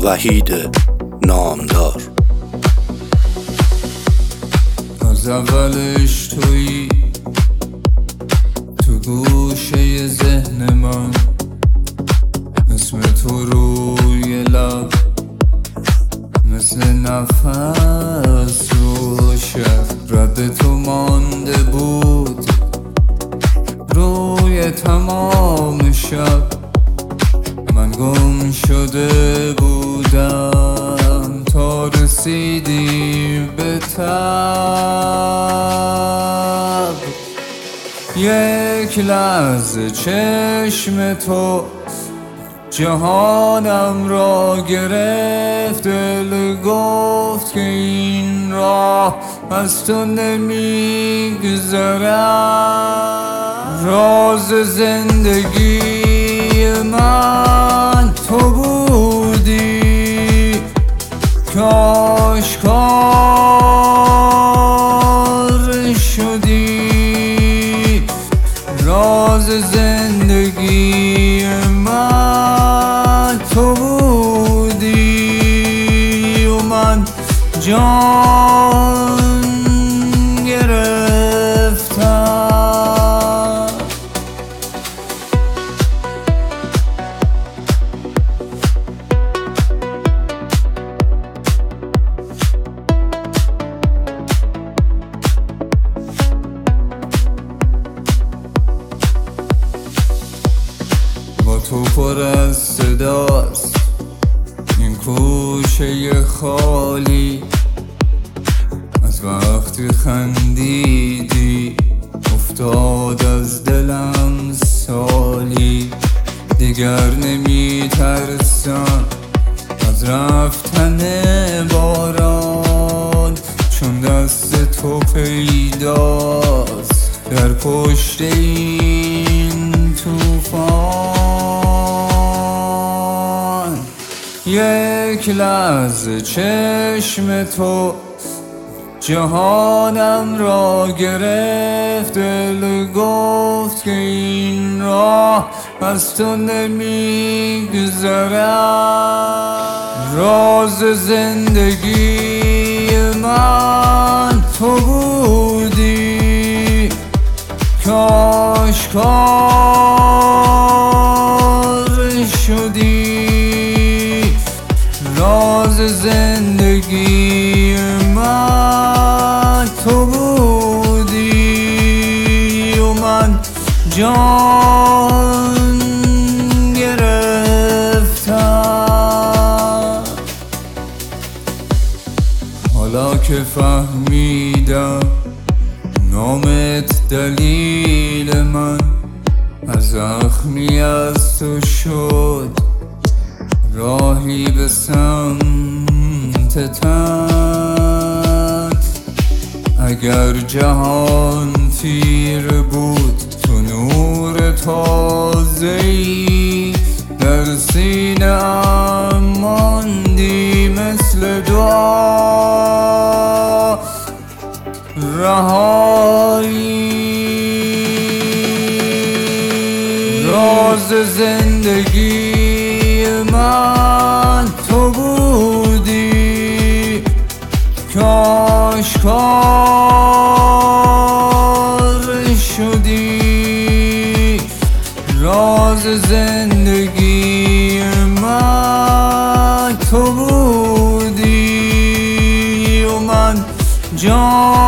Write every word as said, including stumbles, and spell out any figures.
وحید نامدار. از اولش تویی تو گوشه ذهن من، اسم تو روی لب مثل نفس رو شب. رد تو مانده بود روی تمام شب، من گم شده بودم تا رسیدی به تب. یک لحظه چشم تو جهانم را گرفت، دل گفت که این راه از تو نمیگذرد. راز زندگی من تو بودی که آشکار شدی. راز زندگی من تو بودی و من جان گرفتم. با تو پر از صداست این کوچه خالی، از وقتی خندیدی افتاد از دلم سالی. دیگر نمی ترسم از رفتن باران، چون دست تو پیداست در پشت این طوفان. یک لحظه چشم تو جهانم را گرفت، دل گفت که این راه از تو نمیگذرد. راز زندگی من تو بودی که آشکار شدی. راز زندگی من تو بودی و من جان گرفتم. حالا که فهمیدم نامت دلیل من، از زخمی از تو شد راهی به سمت تن. اگر جهان تیر بود تو نور تازه‌ای در سینه‌ام ماندی مثل دعا رهایی. راز زندگی من تو بودی که آشکار شدی. راز زندگی من تو بودی و من جان